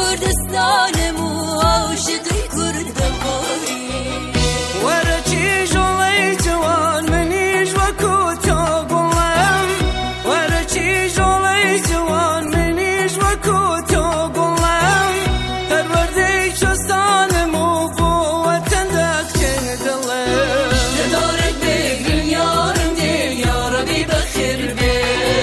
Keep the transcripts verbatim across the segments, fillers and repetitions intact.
کوردستانم و عاشقی کوردەواری وەرەکی ژۆڵەی جوان منیش وەکو تۆ گوڵم وەرەکی ژۆڵەی جوان منیش وەکو تۆ گوڵم پەروەردەی شۆستانم و بۆ وەتەن دەکچێن دڵم لەدارێک بێگرن یارم دێ یارەبی بەخێر بێ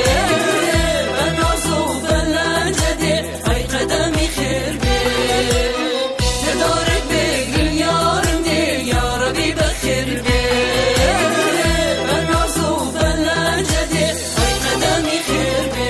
بەناز و بەلەنجە دێ ئەی قەدەمی خێر بێ لەدارێک بێگرن یارم دێ یارەبی بەخێر بێ بەناز و بەلەنجە دێ ئەی قەدەمی خێر بێ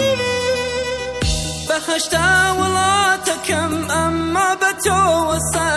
بەهەشتا وڵاتەکەم ئەمما بە تۆ وەسە